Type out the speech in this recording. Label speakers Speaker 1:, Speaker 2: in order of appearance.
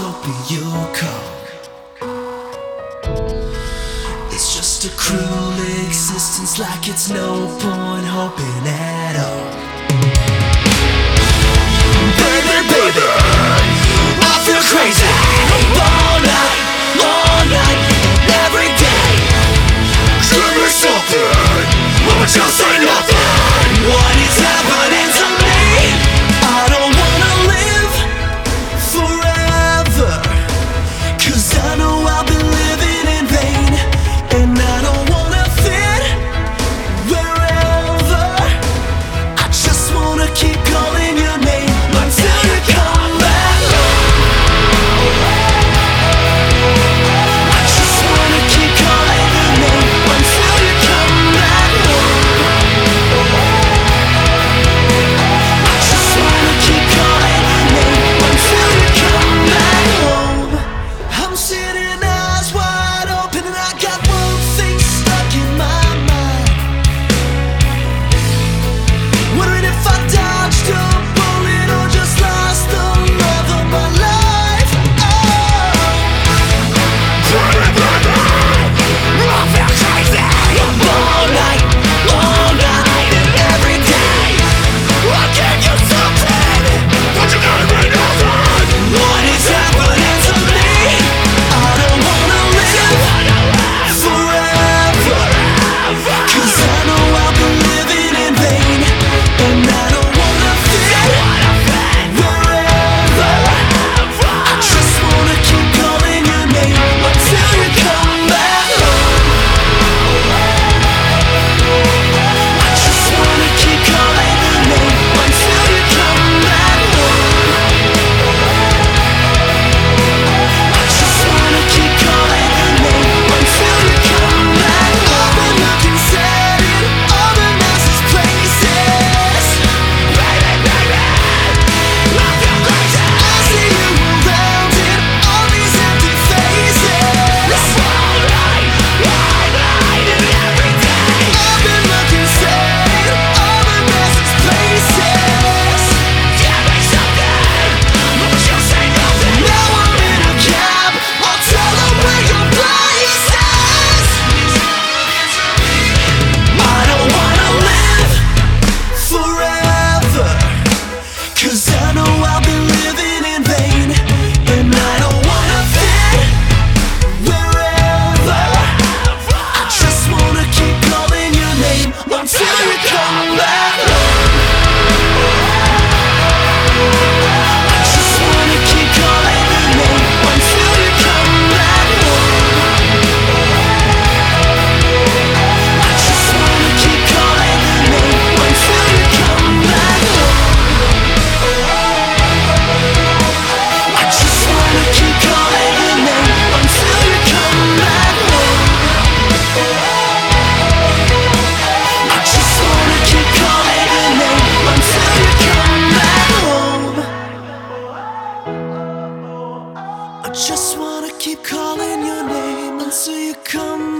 Speaker 1: hoping you'll call. It's just a cruel existence, like it's no point hoping at all. Baby, baby, I feel crazy all night, every day. Give me something, but just say nothing. What is happening to me? I don't wanna live forever, 'cause I know I've been living in vain. And I don't wanna fit wherever. I just wanna keep calling your name until you come back home. I just wanna keep calling your name until you come back home. I just wanna keep calling your name until you come back home. I'm sitting eyes wide open and I got one thing stuck in my mind, wondering if I dodged a bullet or just lost the love of my life. I feel crazy all night, and every day. I can't get something, but you gotta be nothing. What is happening to me? I don't wanna live forever, 'cause I know I've been living in vain. And I don't wanna fit wherever. I just wanna keep calling your name until you come back home. I just wanna keep calling your name until you come back home. I just wanna keep calling your name until you come back home. I've been looking sad in all the nicest places. Baby, baby, I feel crazy. I see you around in all these empty faces. All night, and every day. I've been looking sad in all the nicest places. Give me something, but you say nothing. Now I'm in a cab, I'll tell them where your place is. I don't wanna live forever, 'cause I know I've been living in vain. And I don't wanna fit wherever. I just wanna keep calling your name until you come back home. I just wanna keep calling your name until you come back home. I just wanna keep calling your name until you come back home. I just wanna keep calling your name until you come back home. I just wanna keep calling your name until you come back home. I just wanna keep calling your name until you come